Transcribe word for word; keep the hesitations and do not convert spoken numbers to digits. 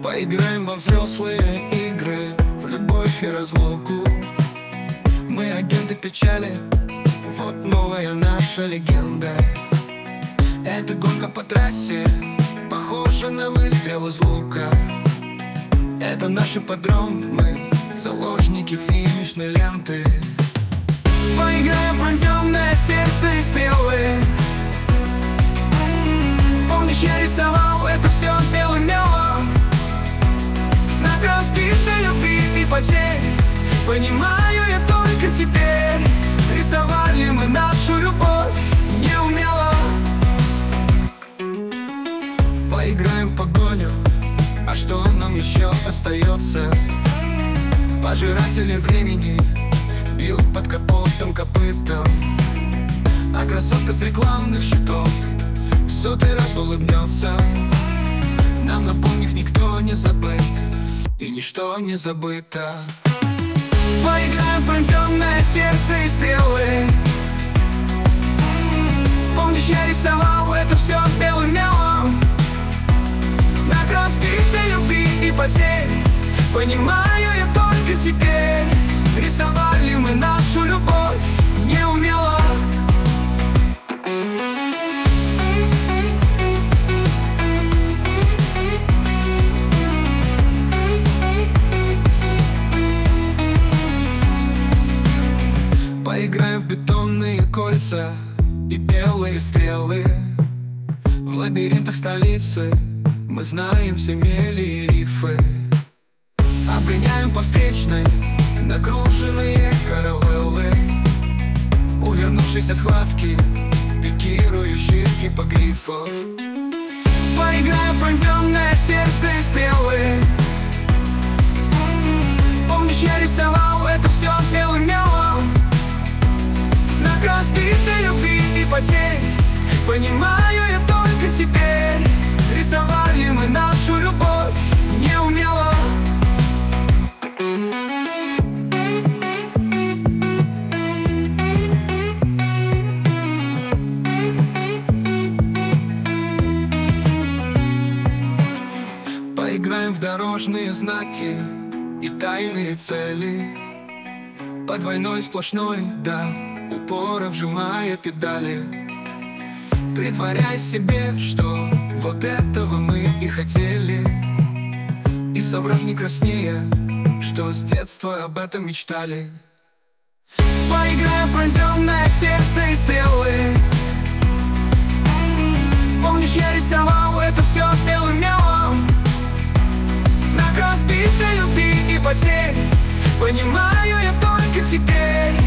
Поиграем во взрослые игры, в любовь и разлуку. Мы агенты печали, вот новая наша легенда. Это гонка по трассе, похожа на выстрел из лука. Это наш ипподром, мы заложники финишной ленты. Поиграем, пронзённое сердце и стрелы. Помнишь, я рисовал это все белым мелом, знак разбитой любви и потерь. Понимаю я только теперь, рисовали мы нашу любовь неумело. Поиграем в погоню, а что нам еще остается? Пожиратели времени бьют под капотом копытом, а красотка с рекламных счетов в сотый раз улыбнется, нам напомнив, никто не забыт и ничто не забыто. Поиграем, пронзённое сердце и стрелы. Помнишь, я рисовал это все белым мелом, знак разбитой любви и потерь. Понимаю я только теперь, рисовали мы нашу любовь неумело. Поиграем в бетонные кольца и белые стрелы. В лабиринтах столицы мы знаем все мели и рифы. Обгоняем по встречной нагруженные каравеллы, увернувшись от хватки пикирующих гиппогрифов. Поиграем, пронзённое сердце и стрелы. Помнишь, я рисовал это все белым мелом, знак разбитой любви и потерь. Понимаю я только теперь, рисовали мы нашу любовь неумело. Поиграем в дорожные знаки и тайные цели, по двойной сплошной, да, упора вжимая педали, притворяя себе, что вот этого мы и хотели, и соврав не краснее, что с детства об этом мечтали. Поиграем, пронзённое сердце и стрелы. Помнишь, я рисовал это все белым мелом, знак разбитой любви и потерь. Понимаю я только теперь,